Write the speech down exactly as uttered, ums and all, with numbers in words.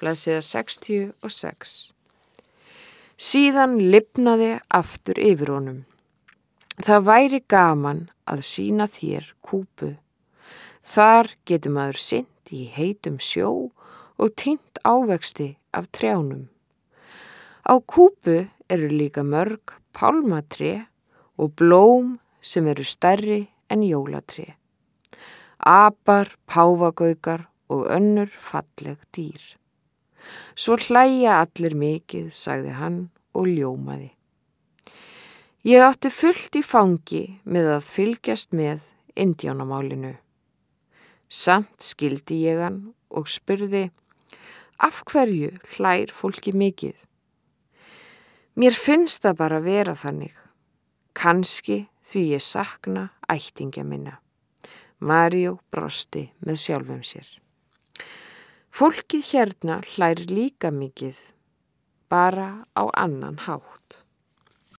blaðsíða sextíu og sex. Síðan lifnaði aftur yfir honum. Það væri gaman að sýna þér Kúbu. Þar getur maður synt í heitum sjó og tínt ávexti af trjánum. Á Kúbu eru líka mörg pálmatré og blóm sem eru stærri en jólatré. Apar, páfagaukar og önnur falleg dýr. Svo hlæja allir mikið, sagði hann og ljómaði. Ég átti fullt í fangi með að fylgjast með indjánamálinu. Samt skildi ég hann og spurði, af hverju hlær fólki mikið? Mér finnst það bara vera þannig. Kannski því ég sakna ættingja minna. Mario brosti með sjálfum sér. Fólkið hérna hlær líka mikið, bara á annan hátt.